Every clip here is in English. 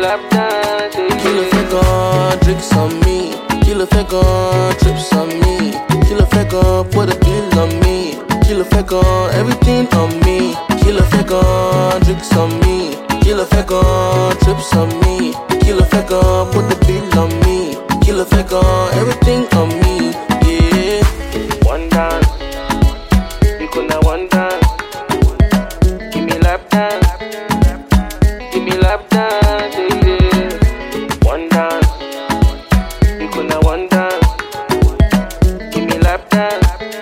lap dance. Kilo fake drinks on me. Kilo fake trips on me. Kilo fake put a bill on me. Kilo fake everything on me. Kilo fake drinks on me. Kilo fake trips on me. Kilo fake put the bill on me. Kilo fake everything on me. Yeah. One dance, you could not one dance. Give me lap dance, give me lap dance. Yeah. One dance, you could not one dance. Give me lap dance,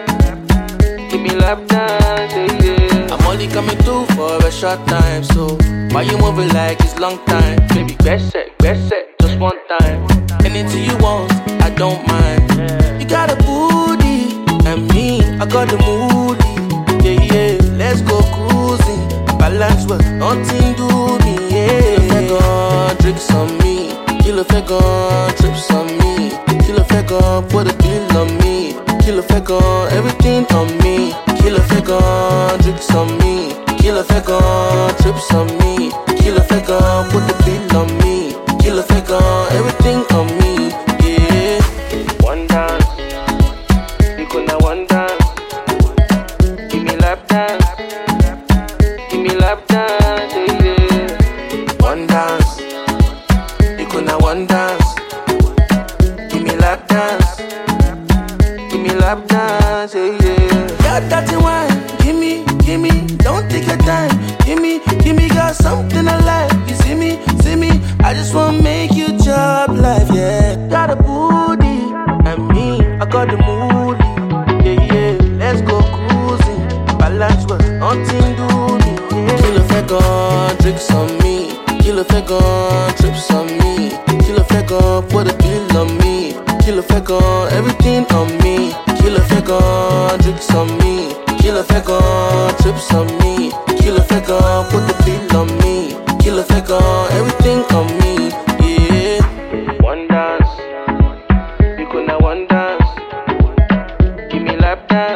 give me lap dance. Yeah. I'm only coming through for a short time, so why you moving like it's long time? Baby, best set, just one time. Anything you want, I don't mind. You got a booty, and me, I got the moody. Yeah, yeah, let's go cruising. Balance well, nothing do me. Yeah, Kilo fake drinks on me. Kilo fake trips on me. Kilo fake put a bill on me. Kilo fake everything on me. Kilo fake drinks on me. Kilo fake trips on me. Kilo fake put the bill on me. Kilo fake everything on me. Yeah. One dance, you could not one dance. Give me lap dance, give me lap dance. Yeah. One dance, you could not one dance. Give me lap dance, give me lap dance. Yeah, yeah. Got that wine, gimme, don't take your time. Gimme, got something I like. You see me, I just wanna make you chop life, yeah. Got a booty, and me, I got the moody. Yeah, yeah, let's go cruising. Balance well, nothing do me, yeah. Kilo fake drinks on me. Kilo fake trips on me. Kilo fake put a bill on me. Kilo fake everything on me. Kilo fake drinks on me. Kilo fake trips on me. Kilo fake put the bill on me. Kilo fake everything on me. Yeah. One dance, you could not one dance. Give me lap dance.